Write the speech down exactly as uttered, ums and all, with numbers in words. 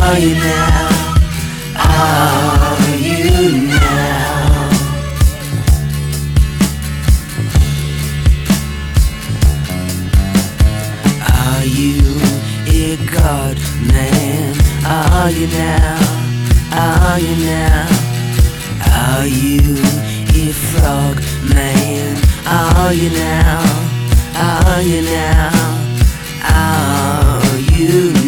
Are you now? Are you now? Are you a god man? Are you now? Are you now? Are you a frog man? Are you now? Are you now?